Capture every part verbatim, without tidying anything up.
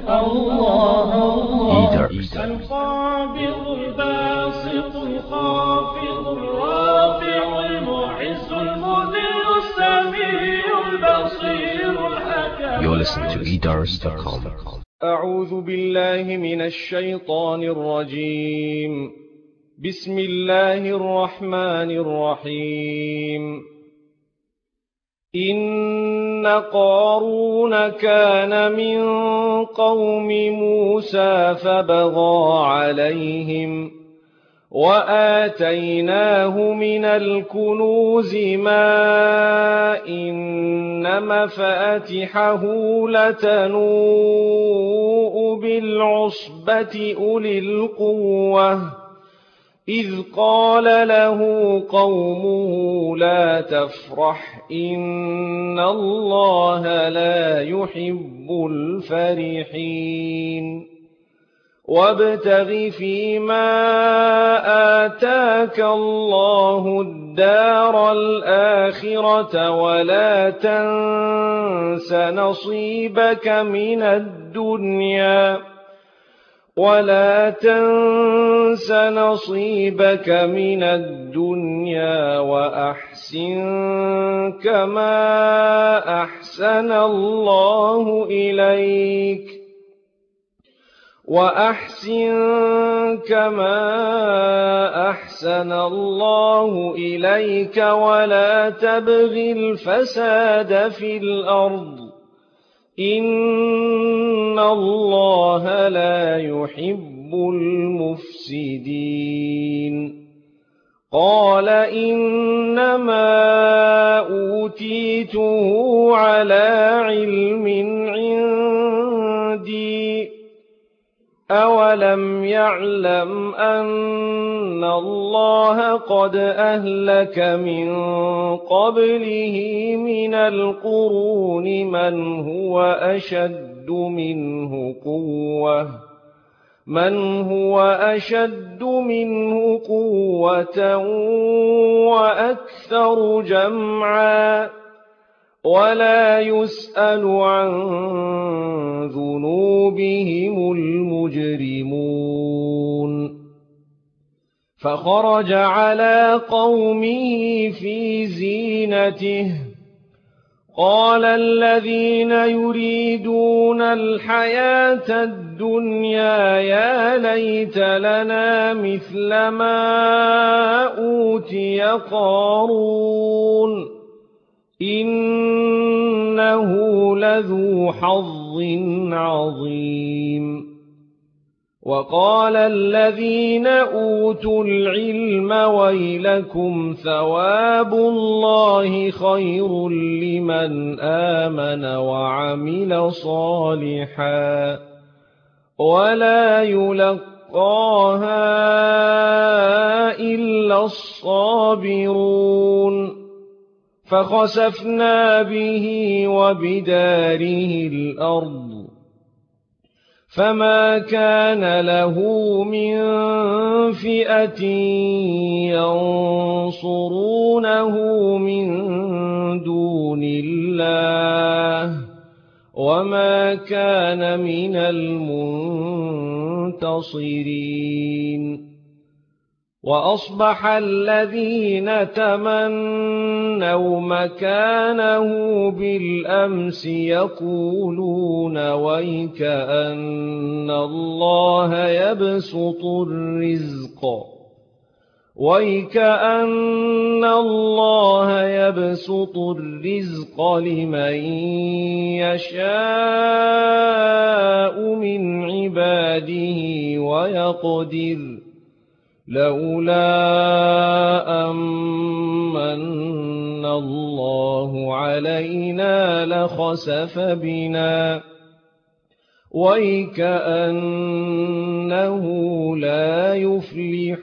الله الله القابض الباسط الخافض الرافع المعز المذل السميع البصير الحكم. You're listening to e dars dot com. أعوذ بالله من الشيطان الرجيم. بسم الله الرحمن الرحيم. إن قارون كان من قوم موسى فبغى عليهم وآتيناه من الكنوز ما إن مفاتحه لتنوء بالعصبة أولي القوة إذ قال له قومه لا تفرح إن الله لا يحب الفرحين وابتغ فيما آتاك الله الدار الآخرة ولا تنس نصيبك من الدنيا ولا تنس نصيبك من الدنيا وأحسن كما أحسن الله إليك وأحسن كما أحسن الله إليك ولا تبغ الفساد في الأرض إن الله لا يحب المفسدين. قال إنما أوتيته على علم عندي أولم يعلم أن الله قد أهلك من قبله من القرون من هو أشد منه قوة من هو أشد منه قوة وأكثر جمعا ولا يسأل عن ذنوبهم المجرمون. فخرج على قومه في زينته قال الذين يريدون الحياة الدنيا يا ليت لنا مثل ما أوتي قارون إنه لذو حظ عظيم. وقال الذين أوتوا العلم ويلكم ثواب الله خير لمن آمن وعمل صالحا ولا يلقاها إلا الصابرون. فخسفنا به وبداره الأرض فما كان له من فئة ينصرونه من دون الله وما كان من المنتصرين. وأصبح الذين تمنوا مكانه بالأمس يقولون ويك أن الله يبسط الرزق ويك أن الله يبسط الرزق لمن يشاء من عباده ويقدر لولا أمن الله علينا لخسف بنا ويكأنه لا يفلح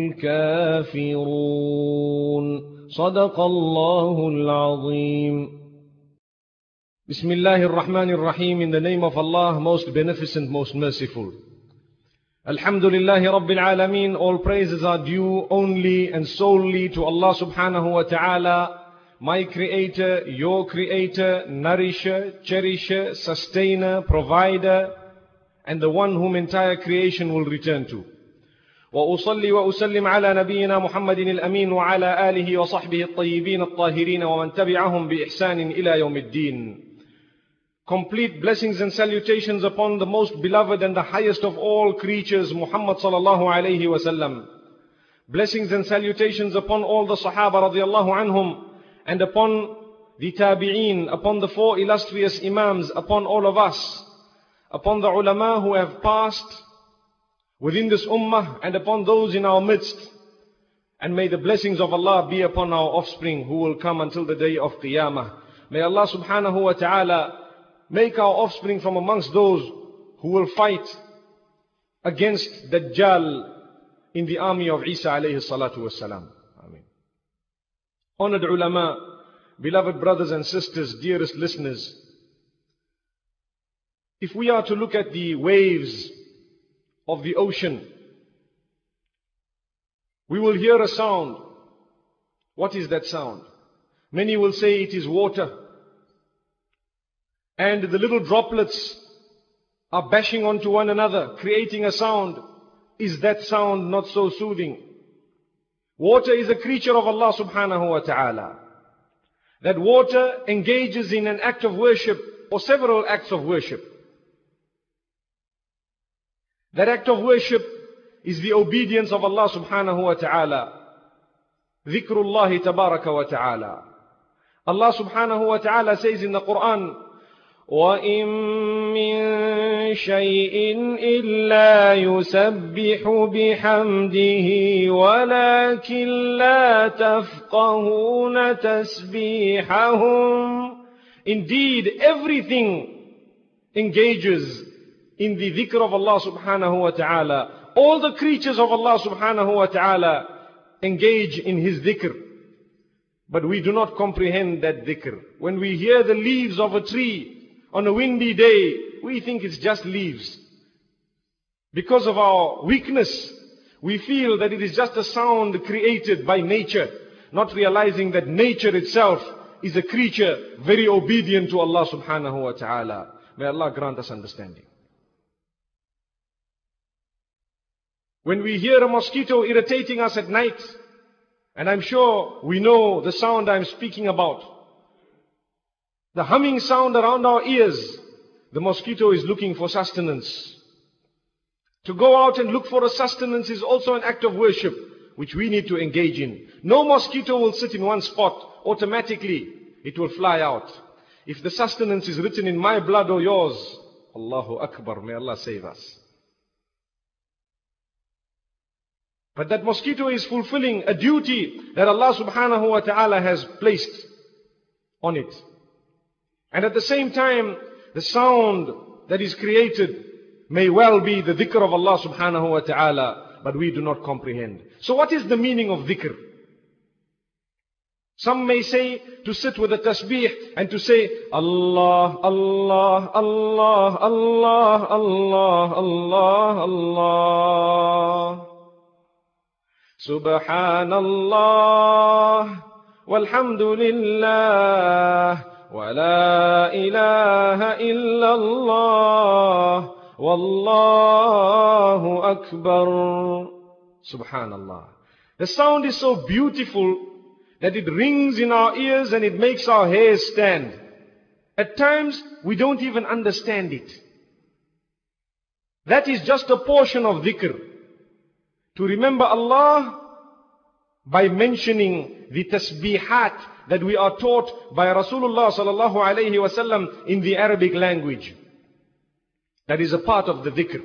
الكافرون. صدق الله العظيم. بسم الله الرحمن الرحيم. In the name of Allah, most beneficent, most merciful. Alhamdulillahi Rabbil Alameen. All praises are due only and solely to Allah subhanahu wa ta'ala, my creator, your creator, nourisher, cherisher, sustainer, provider, and the one whom entire creation will return to. وأصلي وأسلم على نبينا محمد الأمين وعلى آله وصحبه الطيبين الطاهرين ومن تبعهم بإحسان إلى يوم الدين. Complete blessings and salutations upon the most beloved and the highest of all creatures, Muhammad sallallahu alayhi wasallam. Blessings and salutations upon all the Sahaba radiallahu anhum, and upon the Tabi'een, upon the four illustrious Imams, upon all of us, upon the ulama who have passed within this ummah, and upon those in our midst. And may the blessings of Allah be upon our offspring who will come until the day of Qiyamah. May Allah subhanahu wa ta'ala make our offspring from amongst those who will fight against Dajjal in the army of Isa alayhi salatu wassalam. Ameen. Honored ulama, beloved brothers and sisters, dearest listeners, if we are to look at the waves of the ocean, we will hear a sound. What is that sound? Many will say it is water. And the little droplets are bashing onto one another, creating a sound. Is that sound not so soothing? Water is a creature of Allah subhanahu wa ta'ala. That water engages in an act of worship or several acts of worship. That act of worship is the obedience of Allah subhanahu wa ta'ala. Dhikrullahi tabaraka wa ta'ala. Allah subhanahu wa ta'ala says in the Quran, وَإِن مِّن شَيْءٍ إِلَّا يُسَبِّحُ بِحَمْدِهِ وَلَكِنْ لَا تَفْقَهُونَ تَسْبِيحَهُمْ. Indeed, everything engages in the dhikr of Allah subhanahu wa ta'ala. All the creatures of Allah subhanahu wa ta'ala engage in His dhikr. But we do not comprehend that dhikr. When we hear the leaves of a tree on a windy day, we think it's just leaves. Because of our weakness, we feel that it is just a sound created by nature, not realizing that nature itself is a creature very obedient to Allah subhanahu wa ta'ala. May Allah grant us understanding. When we hear a mosquito irritating us at night, and I'm sure we know the sound I'm speaking about, the humming sound around our ears, the mosquito is looking for sustenance. To go out and look for a sustenance is also an act of worship, which we need to engage in. No mosquito will sit in one spot. Automatically, it will fly out. If the sustenance is written in my blood or yours, Allahu Akbar, may Allah save us. But that mosquito is fulfilling a duty that Allah subhanahu wa ta'ala has placed on it. And at the same time, the sound that is created may well be the dhikr of Allah subhanahu wa ta'ala, but we do not comprehend. So what is the meaning of dhikr? Some may say to sit with a tasbih and to say Allah, Allah, Allah, Allah, Allah, Allah, Allah. Subhanallah, walhamdulillah, wa la ilaha illallah, wallahu akbar. Subhanallah. The sound is so beautiful that it rings in our ears and it makes our hairs stand. At times, we don't even understand it. That is just a portion of dhikr. To remember Allah by mentioning the tasbihat that we are taught by Rasulullah sallallahu alayhi wa sallam in the Arabic language. That is a part of the dhikr.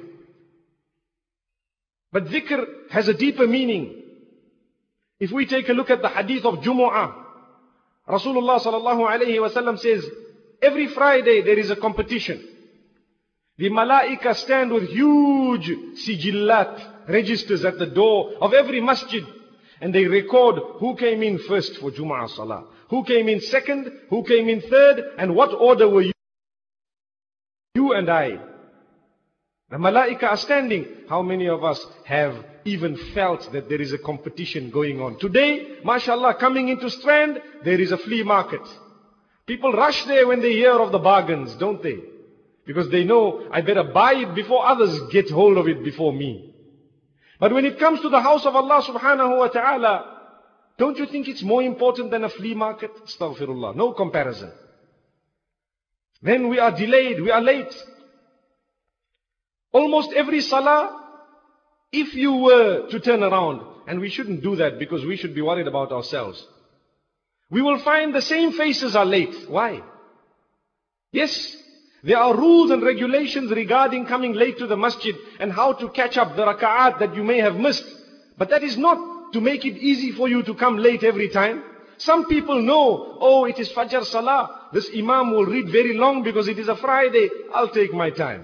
But dhikr has a deeper meaning. If we take a look at the hadith of Jumu'ah, Rasulullah sallallahu alayhi wa sallam says, every Friday there is a competition. The malaika stand with huge sijillat, registers at the door of every masjid, and they record who came in first for Jumu'ah Salah, who came in second, who came in third, and what order were you, you and I. The malaika are standing. How many of us have even felt that there is a competition going on? Today, mashallah, coming into Strand, there is a flea market. People rush there when they hear of the bargains, don't they? Because they know, I better buy it before others get hold of it before me. But when it comes to the house of Allah subhanahu wa ta'ala, don't you think it's more important than a flea market? Astaghfirullah. No comparison. Then we are delayed, we are late. Almost every salah, if you were to turn around, and we shouldn't do that because we should be worried about ourselves, we will find the same faces are late. Why? Yes, there are rules and regulations regarding coming late to the masjid and how to catch up the raka'at that you may have missed. But that is not to make it easy for you to come late every time. Some people know, oh, it is Fajr Salah. This Imam will read very long because it is a Friday. I'll take my time.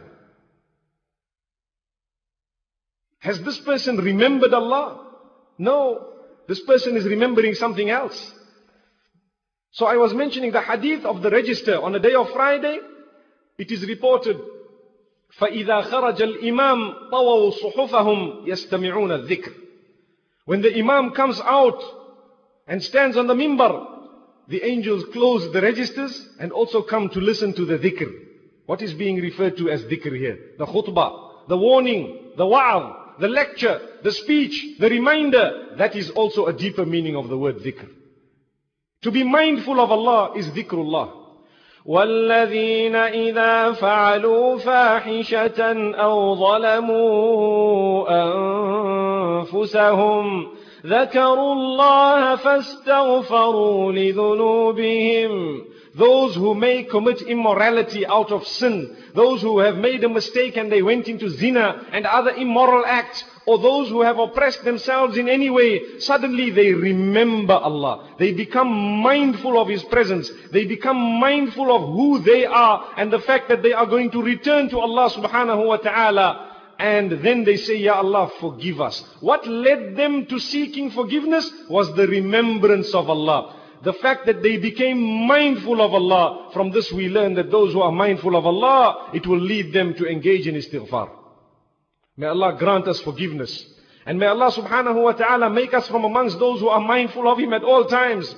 Has this person remembered Allah? No. This person is remembering something else. So I was mentioning the hadith of the register on the day of Friday. It is reported, فَإِذَا خَرَجَ الْإِمَامِ طَوَوْا صُحُفَهُمْ يَسْتَمِعُونَ الذِّكْرِ. When the Imam comes out and stands on the mimbar, the angels close the registers and also come to listen to the dhikr. What is being referred to as dhikr here? The khutbah, the warning, the wa'al, the lecture, the speech, the reminder. That is also a deeper meaning of the word dhikr. To be mindful of Allah is dhikrullah. وَالَّذِينَ إِذَا فَعَلُوا فَاحِشَةً أَوْ ظَلَمُوا أَنفُسَهُمْ ذَكَرُوا اللَّهَ فَاسْتَغْفَرُوا لِذُنُوبِهِمْ. Those who may commit immorality out of sin, those who have made a mistake and they went into zina and other immoral acts, or those who have oppressed themselves in any way, suddenly they remember Allah. They become mindful of His presence. They become mindful of who they are and the fact that they are going to return to Allah subhanahu wa ta'ala. And then they say, Ya Allah, forgive us. What led them to seeking forgiveness was the remembrance of Allah. The fact that they became mindful of Allah. From this we learn that those who are mindful of Allah, it will lead them to engage in istighfar. May Allah grant us forgiveness. And may Allah subhanahu wa ta'ala make us from amongst those who are mindful of Him at all times.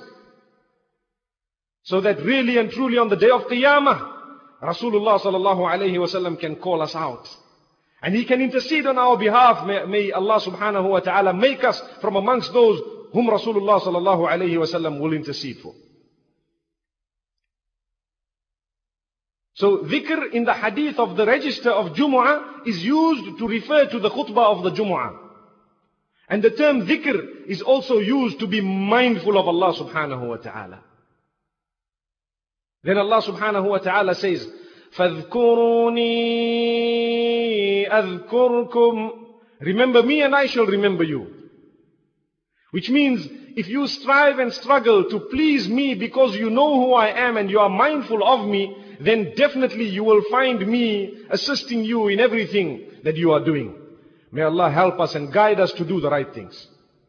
So that really and truly on the day of Qiyamah, Rasulullah sallallahu alayhi wa sallam can call us out. And He can intercede on our behalf. May, may Allah subhanahu wa ta'ala make us from amongst those whom Rasulullah sallallahu alayhi wa sallam will intercede for. So dhikr in the hadith of the register of Jumu'ah is used to refer to the khutbah of the Jumu'ah. And the term dhikr is also used to be mindful of Allah subhanahu wa ta'ala. Then Allah subhanahu wa ta'ala says, فَاذْكُرُونِي أَذْكُرْكُمْ. Remember me and I shall remember you. Which means, if you strive and struggle to please me because you know who I am and you are mindful of me, then definitely you will find me assisting you in everything that you are doing. May Allah help us and guide us to do the right things.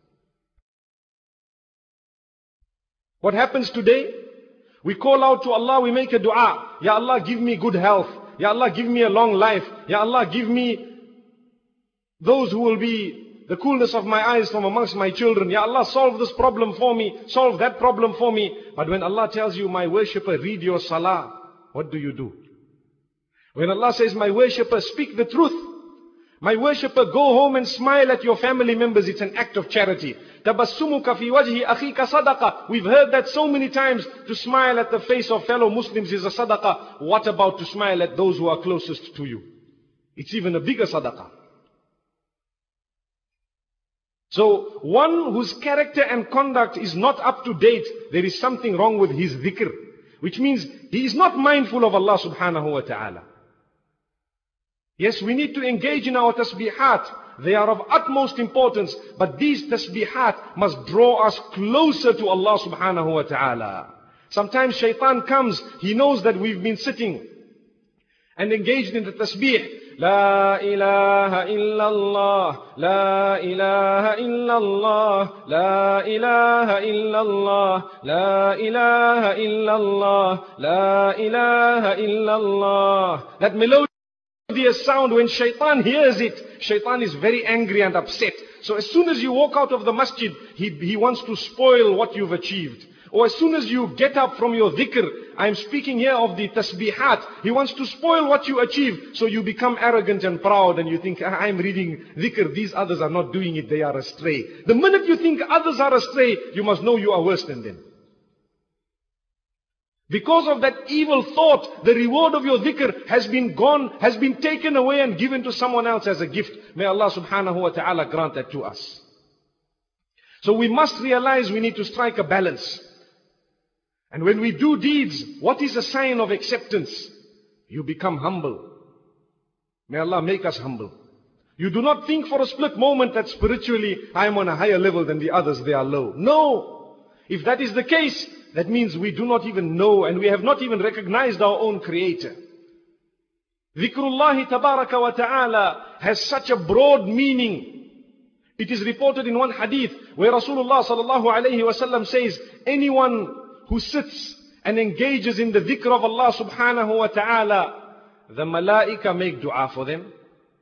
What happens today? We call out to Allah, we make a dua. Ya Allah, give me good health. Ya Allah, give me a long life. Ya Allah, give me those who will be the coolness of my eyes from amongst my children. Ya Allah, solve this problem for me. Solve that problem for me. But when Allah tells you, my worshipper, read your salah, what do you do? When Allah says, my worshipper, speak the truth. My worshipper, go home and smile at your family members. It's an act of charity. Tabassumuka fi wajhi akhika sadaqa. We've heard that so many times. To smile at the face of fellow Muslims is a sadaqah. What about to smile at those who are closest to you? It's even a bigger sadaqah. So, one whose character and conduct is not up to date, there is something wrong with his dhikr. Which means, he is not mindful of Allah subhanahu wa ta'ala. Yes, we need to engage in our tasbihat. They are of utmost importance. But these tasbihat must draw us closer to Allah subhanahu wa ta'ala. Sometimes shaitan comes, he knows that we've been sitting and engaged in the tasbih. La ilaha illallah, la ilaha illallah, la ilaha illallah, la ilaha illallah, la ilaha illallah. That melodious sound, when shaitan hears it, shaitan is very angry and upset. So as soon as you walk out of the masjid, he, he wants to spoil what you've achieved. Or as soon as you get up from your dhikr, I'm speaking here of the tasbihat. He wants to spoil what you achieve. So you become arrogant and proud and you think, I'm reading dhikr, these others are not doing it, they are astray. The minute you think others are astray, you must know you are worse than them. Because of that evil thought, the reward of your dhikr has been gone, has been taken away and given to someone else as a gift. May Allah subhanahu wa ta'ala grant that to us. So we must realize we need to strike a balance. And when we do deeds, what is a sign of acceptance? You become humble. May Allah make us humble. You do not think for a split moment that spiritually I am on a higher level than the others, they are low. No! If that is the case, that means we do not even know and we have not even recognized our own Creator. Dhikrullahi tabaraka wa ta'ala has such a broad meaning. It is reported in one hadith where Rasulullah sallallahu alayhi wa sallam says, anyone who sits and engages in the dhikr of Allah subhanahu wa ta'ala, the malaika make dua for them.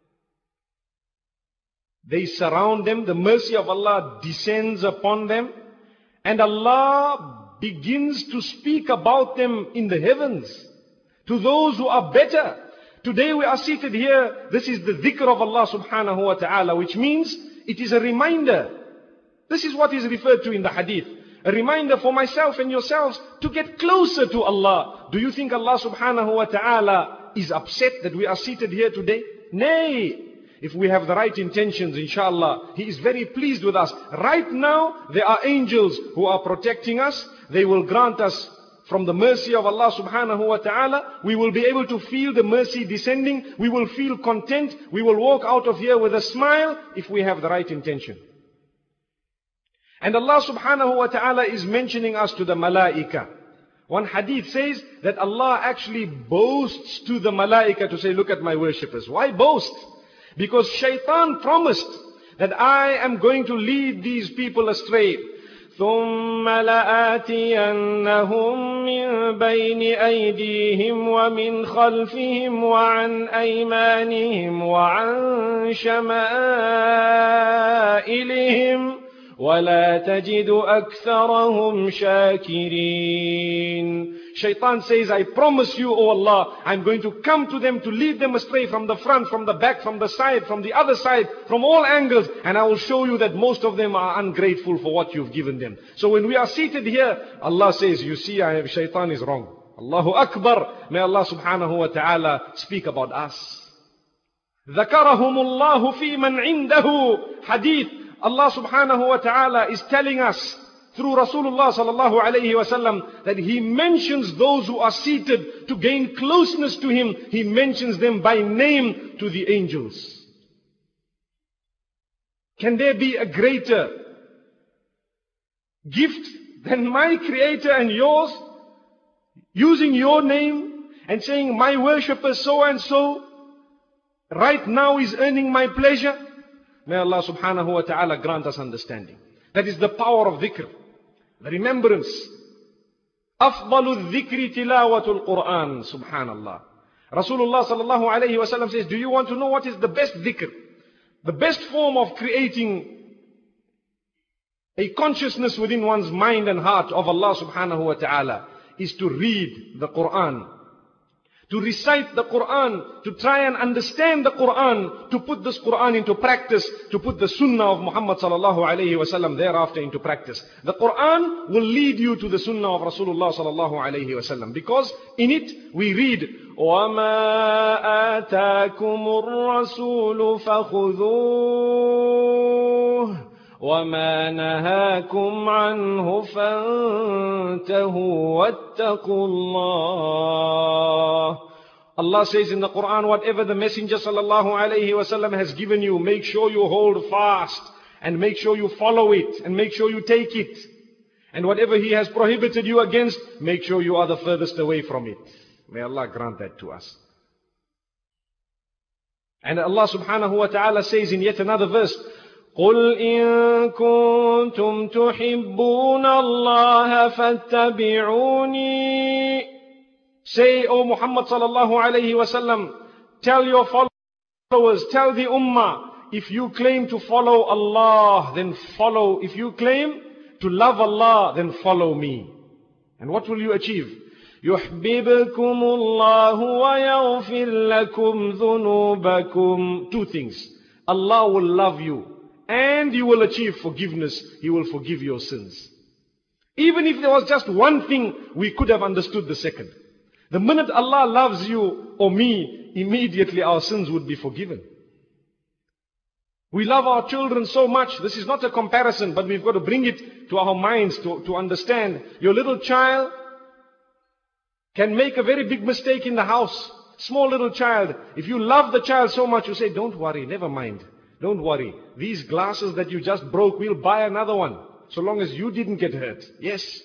They surround them, the mercy of Allah descends upon them, and Allah begins to speak about them in the heavens to those who are better. Today we are seated here, this is the dhikr of Allah subhanahu wa ta'ala, which means it is a reminder. This is what is referred to in the hadith. A reminder for myself and yourselves to get closer to Allah. Do you think Allah subhanahu wa ta'ala is upset that we are seated here today? Nay. If we have the right intentions, inshallah, He is very pleased with us. Right now, there are angels who are protecting us. They will grant us from the mercy of Allah subhanahu wa ta'ala. We will be able to feel the mercy descending. We will feel content. We will walk out of here with a smile if we have the right intention. And Allah subhanahu wa ta'ala is mentioning us to the malaika. One hadith says that Allah actually boasts to the malaika to say, look at my worshippers. Why boast? Because shaitan promised that I am going to lead these people astray. ثُمَّ لَآتِيَنَّهُمْ مِنْ بَيْنِ أَيْدِيهِمْ وَمِنْ خَلْفِهِمْ وَعَنْ أَيْمَانِهِمْ وَعَنْ شَمَائِلِهِمْ وَلَا تَجِدُ أَكْثَرَهُمْ شَاكِرِينَ. Shaitan says, I promise you, O Allah, I'm going to come to them to lead them astray from the front, from the back, from the side, from the other side, from all angles, and I will show you that most of them are ungrateful for what you've given them. So when we are seated here, Allah says, you see, I have, Shaitan is wrong. Allahu Akbar. May Allah subhanahu wa ta'ala speak about us. ذَكَرَهُمُ اللَّهُ فِي مَنْ عِنْدَهُ. Hadith. Allah subhanahu wa ta'ala is telling us through Rasulullah sallallahu alayhi wa sallam that He mentions those who are seated to gain closeness to Him. He mentions them by name to the angels. Can there be a greater gift than my Creator and yours? Using your name and saying, my worshipper so and so right now is earning my pleasure. May Allah subhanahu wa ta'ala grant us understanding. That is the power of dhikr. The remembrance. أفضل الذكر تلاوة القرآن. Subhanallah. Rasulullah sallallahu alayhi wa sallam says, do you want to know what is the best dhikr? The best form of creating a consciousness within one's mind and heart of Allah subhanahu wa ta'ala is to read the Quran. To recite the Quran, to try and understand the Quran, to put this Quran into practice, to put the Sunnah of Muhammad sallallahu alayhi wa sallam thereafter into practice. The Quran will lead you to the Sunnah of Rasulullah sallallahu alayhi wa sallam, because in it we read, وَمَا آتَاكُمُ الرَّسُولُ فَخُذُوهُ وَمَا نَهَاكُمْ عَنْهُ فَانْتَهُوا وَاتَّقُوا اللَّهَ. Allah says in the Quran, whatever the Messenger sallallahu alayhi wa sallam has given you, make sure you hold fast and make sure you follow it and make sure you take it. And whatever He has prohibited you against, make sure you are the furthest away from it. May Allah grant that to us. And Allah subhanahu wa ta'ala says in yet another verse, قُلْ إِن كُنتُمْ تُحِبُّونَ اللَّهَ فَاتَّبِعُونِي. Say, O Muhammad sallallahu alayhi wa sallam, tell your followers, tell the ummah, if you claim to follow Allah, then follow. If you claim to love Allah, then follow me. And what will you achieve? يُحْبِبْكُمُ اللَّهُ وَيَغْفِرْ لَكُمْ ذُنُوبَكُمْ. Two things. Allah will love you and you will achieve forgiveness. He will forgive your sins. Even if there was just one thing, we could have understood the second. The minute Allah loves you or me, immediately our sins would be forgiven. We love our children so much. This is not a comparison, but we've got to bring it to our minds to, to understand. Your little child can make a very big mistake in the house. Small little child. If you love the child so much, you say, don't worry, never mind. Don't worry. These glasses that you just broke, we'll buy another one. So long as you didn't get hurt. Yes.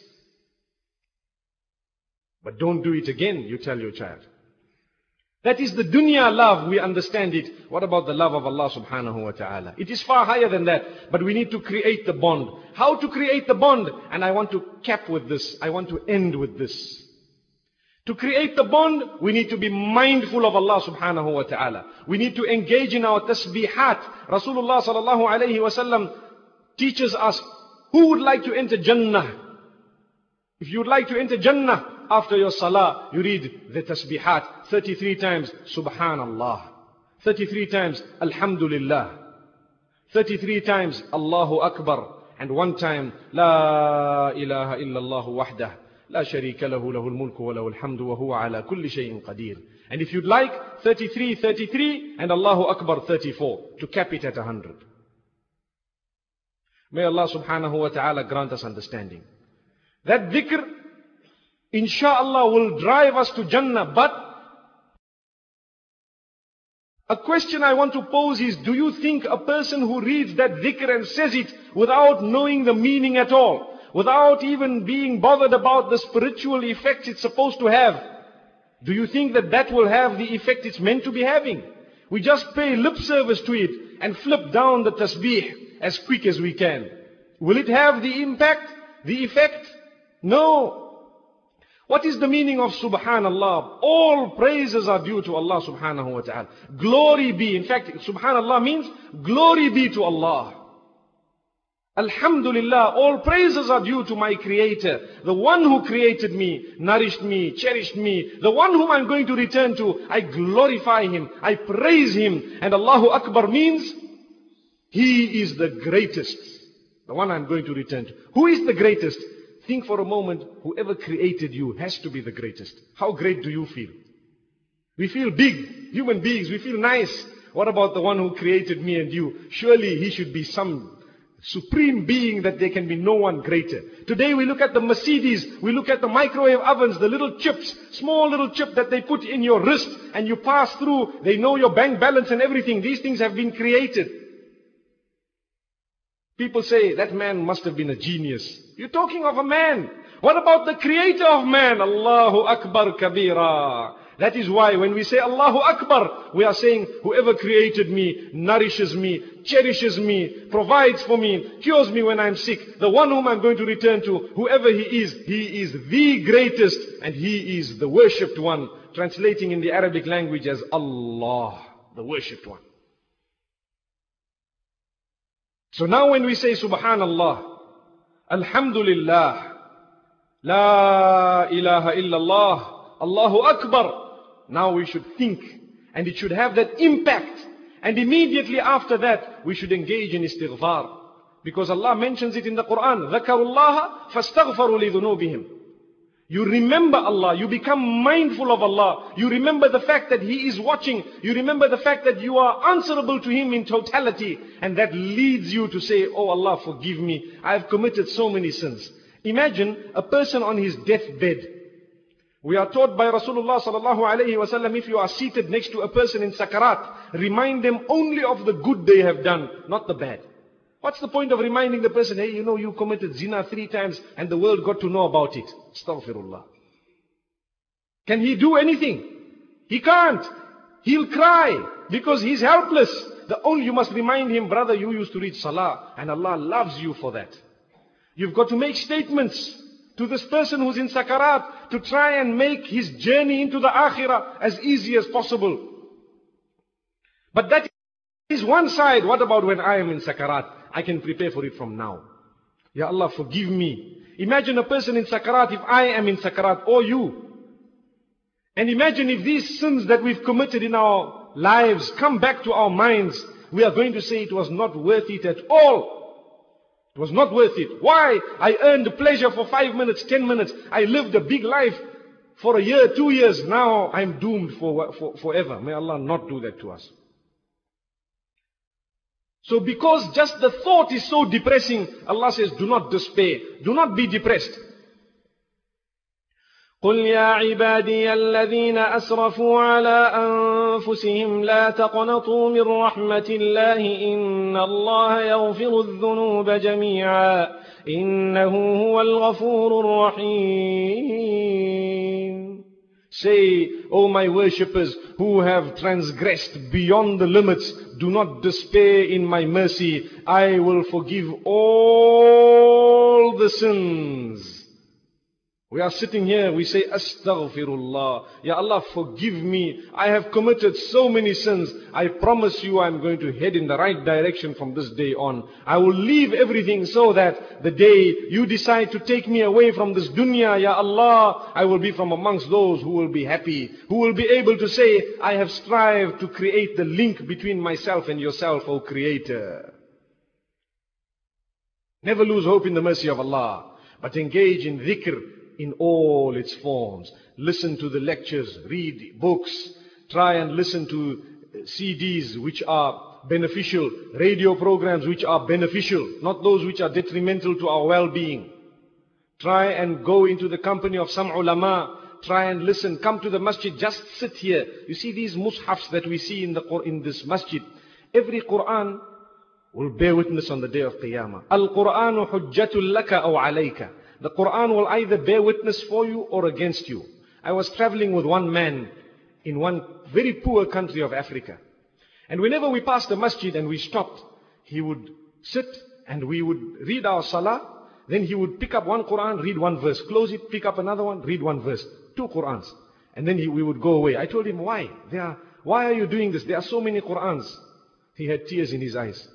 But don't do it again, you tell your child. That is the dunya love, we understand it. What about the love of Allah subhanahu wa ta'ala? It is far higher than that, but we need to create the bond. How to create the bond? And I want to cap with this. I want to end with this. To create the bond, we need to be mindful of Allah subhanahu wa ta'ala. We need to engage in our tasbihat. Rasulullah sallallahu alayhi wa sallam teaches us, who would like to enter Jannah? If you would like to enter Jannah, after your salah, you read the tasbihat thirty-three times, Subhanallah. thirty-three times, Alhamdulillah. thirty-three times, Allahu Akbar. And one time, La ilaha illallah wahdah. La sharika lahu lahul mulku wa lahul hamdu wa huwa ala kulli shay'in qadir. And if you'd like, thirty-three, thirty-three, and Allahu Akbar thirty-four, to cap it at one hundred. May Allah subhanahu wa ta'ala grant us understanding. That dhikr, inshallah, will drive us to Jannah. But a question I want to pose is, do you think a person who reads that dhikr and says it without knowing the meaning at all, without even being bothered about the spiritual effect it's supposed to have, do you think that that will have the effect it's meant to be having? We just pay lip service to it and flip down the tasbih as quick as we can. Will it have the impact, the effect? No. What is the meaning of Subhanallah? All praises are due to Allah subhanahu wa ta'ala. Glory be. In fact, Subhanallah means glory be to Allah. Alhamdulillah, all praises are due to my Creator. The one who created me, nourished me, cherished me. The one whom I'm going to return to. I glorify Him. I praise Him. And Allahu Akbar means He is the greatest. The one I'm going to return to. Who is the greatest? Think for a moment, whoever created you has to be the greatest. How great do you feel? We feel big, human beings, we feel nice. What about the one who created me and you? Surely He should be some supreme being that there can be no one greater. Today we look at the Mercedes, we look at the microwave ovens, the little chips, small little chip that they put in your wrist and you pass through, they know your bank balance and everything. These things have been created. People say, that man must have been a genius. You're talking of a man. What about the creator of man? Allahu Akbar Kabira. That is why when we say Allahu Akbar, we are saying, whoever created me, nourishes me, cherishes me, provides for me, cures me when I'm sick, the one whom I'm going to return to, whoever He is, He is the greatest and He is the worshipped one. Translating in the Arabic language as Allah, the worshipped one. So now when we say Subhanallah, Alhamdulillah, La ilaha illallah, Allahu Akbar, now we should think, and it should have that impact. And immediately after that, we should engage in istighfar. Because Allah mentions it in the Quran, ذَكَرُوا اللَّهَ فَاسْتَغْفَرُوا لِذُنُوبِهِمْ. You remember Allah, you become mindful of Allah, you remember the fact that He is watching, you remember the fact that you are answerable to Him in totality, and that leads you to say, oh Allah, forgive me, I have committed so many sins. Imagine a person on his deathbed. We are taught by Rasulullah sallallahu alayhi wa sallam, if you are seated next to a person in sakarat, remind them only of the good they have done, not the bad. What's the point of reminding the person, hey, you know, you committed zina three times and the world got to know about it? Astaghfirullah. Can he do anything? He can't. He'll cry because he's helpless. The only, you must remind him, brother, you used to read salah and Allah loves you for that. You've got to make statements to this person who's in sakarat to try and make his journey into the akhirah as easy as possible. But that is one side. What about when I am in sakarat? I can prepare for it from now. Ya Allah, forgive me. Imagine a person in Sakarat, if I am in Sakarat, or you. And imagine if these sins that we've committed in our lives come back to our minds, we are going to say it was not worth it at all. It was not worth it. Why? I earned pleasure for five minutes, ten minutes. I lived a big life for a year, two years. Now I'm doomed for, for forever. May Allah not do that to us. So because just the thought is so depressing, Allah says, do not despair. Do not be depressed. قل يا عبادي الذين أسرفوا على أنفسهم لا تقنطوا من رحمة الله إن الله يغفر الذنوب جميعا إنه هو الغفور الرحيم. Say, O my worshippers who have transgressed beyond the limits, do not despair in my mercy. I will forgive all the sins. We are sitting here, we say, Astaghfirullah. Ya Allah, forgive me. I have committed so many sins. I promise you I'm going to head in the right direction from this day on. I will leave everything so that the day you decide to take me away from this dunya, Ya Allah, I will be from amongst those who will be happy, who will be able to say, I have strived to create the link between myself and yourself, O Creator. Never lose hope in the mercy of Allah, but engage in dhikr in all its forms. Listen to the lectures, read books, try and listen to C Ds which are beneficial, radio programs which are beneficial, not those which are detrimental to our well-being. Try and go into the company of some ulama, try and listen, come to the masjid, just sit here. You see these mushafs that we see in, the, in this masjid, every Quran will bear witness on the day of Qiyamah. Al-Quranu hujjatul laka aw alayka. The Quran will either bear witness for you or against you. I was traveling with one man in one very poor country of Africa. And whenever we passed the masjid and we stopped, he would sit and we would read our salah. Then he would pick up one Quran, read one verse, close it, pick up another one, read one verse. Two Qurans. And then he, we would go away. I told him, why? There are, why are you doing this? There are so many Qurans. He had tears in his eyes.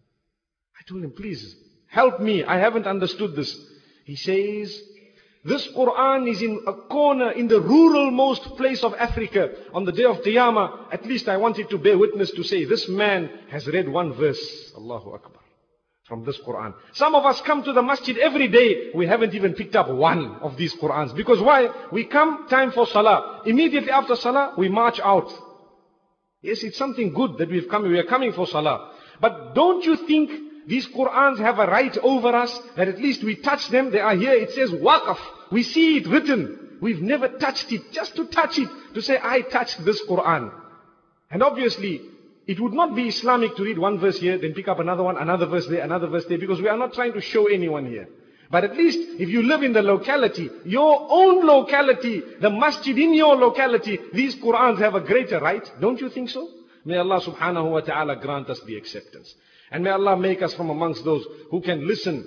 I told him, please, help me. I haven't understood this. He says, this Quran is in a corner in the rural-most place of Africa. On the day of Qiyamah, at least I wanted to bear witness to say, this man has read one verse. Allahu Akbar. From this Quran. Some of us come to the masjid every day. We haven't even picked up one of these Qurans. Because why? We come, time for salah. Immediately after salah, we march out. Yes, it's something good that we've come. We are coming for salah. But don't you think these Qurans have a right over us, that at least we touch them? They are here. It says waqaf. We see it written. We've never touched it. Just to touch it. To say, I touched this Quran. And obviously, it would not be Islamic to read one verse here, then pick up another one, another verse there, another verse there, because we are not trying to show anyone here. But at least, if you live in the locality, your own locality, the masjid in your locality, these Qurans have a greater right. Don't you think so? May Allah subhanahu wa ta'ala grant us the acceptance. And may Allah make us from amongst those who can listen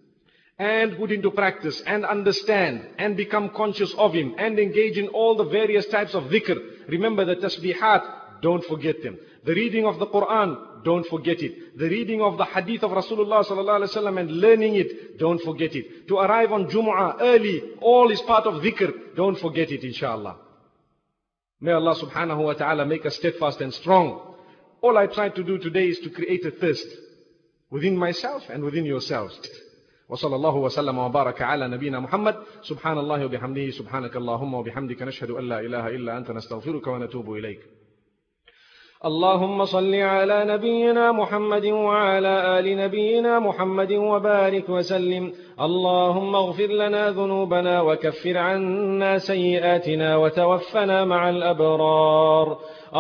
and put into practice and understand and become conscious of Him and engage in all the various types of dhikr. Remember the tasbihat, don't forget them. The reading of the Quran, don't forget it. The reading of the hadith of Rasulullah sallallahu alaihi wasallam and learning it, don't forget it. To arrive on Jumu'ah early, all is part of dhikr, don't forget it, inshallah. May Allah subhanahu wa ta'ala make us steadfast and strong. All I try to do today is to create a thirst within myself and within yourselves. وصلى الله وسلم وبارك على نبينا محمد سبحان الله وبحمده سبحانك اللهم وبحمدك نشهد أن لا إله إلا أنت نستغفرك ونتوب إليك. اللهم صل على نبينا محمد وعلى آل نبينا محمد وبارك وسلم. اللهم اغفر لنا ذنوبنا وكفر عنا سيئاتنا وتوفنا مع الأبرار.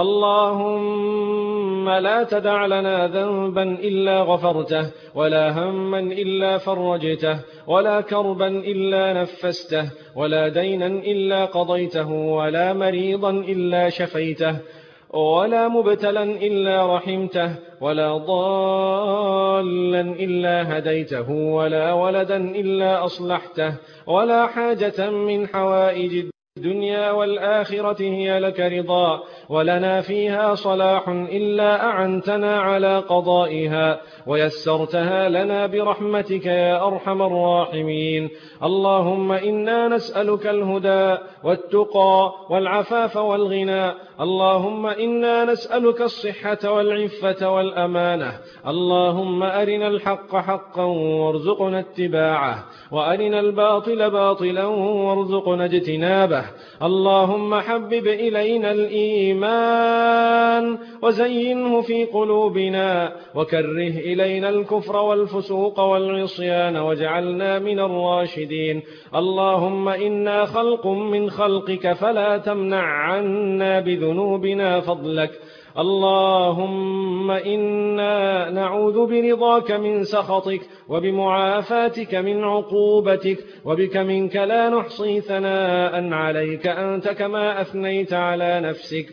اللهم لا تدع لنا ذنبا إلا غفرته ولا هما إلا فرجته ولا كربا إلا نفسته ولا دينا إلا قضيته ولا مريضا إلا شفيته ولا مبتلا إلا رحمته ولا ضالا إلا هديته ولا ولدا إلا أصلحته ولا حاجة من حوائج الدنيا والآخرة هي لك رضا، ولنا فيها صلاح إلا أعنتنا على قضائها ويسرتها لنا برحمتك يا أرحم الراحمين. اللهم إنا نسألك الهدى والتقى والعفاف والغنى. اللهم إنا نسألك الصحة والعفة والأمانة. اللهم أرنا الحق حقا وارزقنا اتباعه، وأرنا الباطل باطلا وارزقنا اجتنابه. اللهم حبب إلينا الإيمان وزينه في قلوبنا، وكره إلينا الكفر والفسوق والعصيان واجعلنا من الراشدين. اللهم إنا خلق من خلقك فلا تمنع عنا بذنوبنا فضلك. اللهم إنا نعوذ برضاك من سخطك وبمعافاتك من عقوبتك، وبك منك لا نحصي ثناء عليك أنت كما أثنيت على نفسك.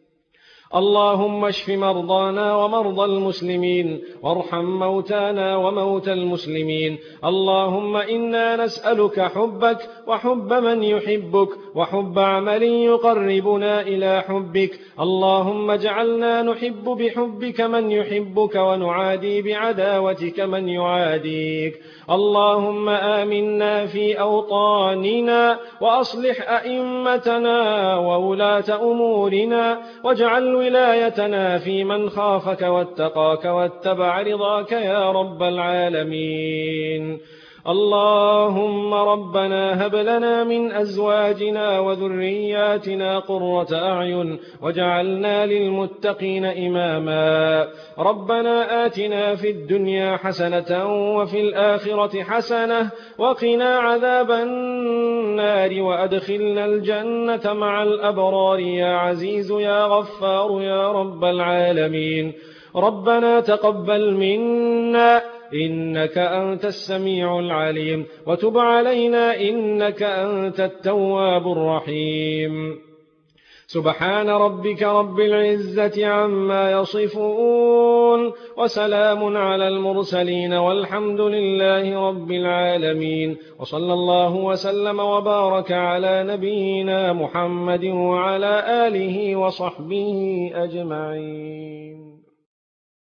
اللهم اشف مرضانا ومرضى المسلمين، وارحم موتانا وموتى المسلمين. اللهم إنا نسألك حبك وحب من يحبك وحب عمل يقربنا إلى حبك. اللهم اجعلنا نحب بحبك من يحبك ونعادي بعداوتك من يعاديك. اللهم آمنا في أوطاننا، وأصلح أئمتنا وولاة أمورنا، واجعل ولايتنا في من خافك واتقاك واتبع رضاك يا رب العالمين. اللهم ربنا هب لنا من أزواجنا وذرياتنا قرة أعين واجعلنا للمتقين إماما. ربنا آتنا في الدنيا حسنة وفي الآخرة حسنة وقنا عذاب النار، وأدخلنا الجنة مع الأبرار يا عزيز يا غفار يا رب العالمين. ربنا تقبل منا إنك أنت السميع العليم، وتب علينا إنك أنت التواب الرحيم. سبحان ربك رب العزة عما يصفون، وسلام على المرسلين، والحمد لله رب العالمين. وصلى الله وسلم وبارك على نبينا محمد وعلى آله وصحبه أجمعين.